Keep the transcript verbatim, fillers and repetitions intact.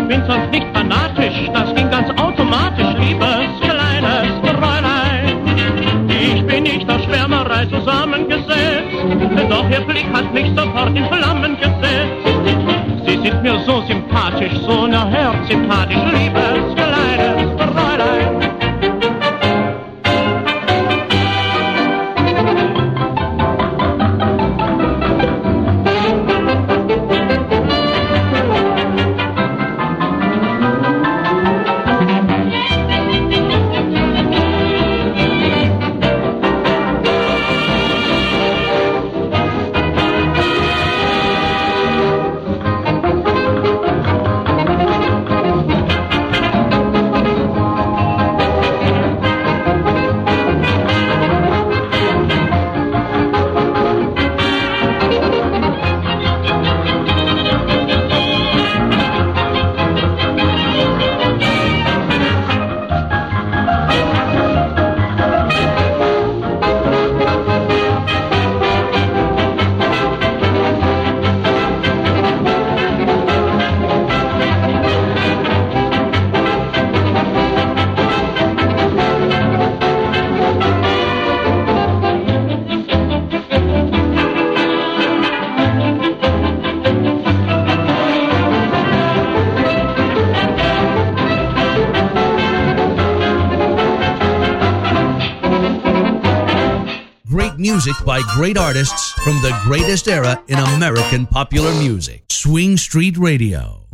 bin sonst nicht fanatisch, das ging ganz automatisch, liebes kleines Fräulein. Ich bin nicht aus Schwärmerei zusammengesetzt, doch Ihr Blick hat mich sofort in Flammen gesetzt. Sie sind mir so sympathisch, so nachher sympathisch, liebes kleines Fräulein. Music by great artists from the greatest era in American popular music. Swing Street Radio.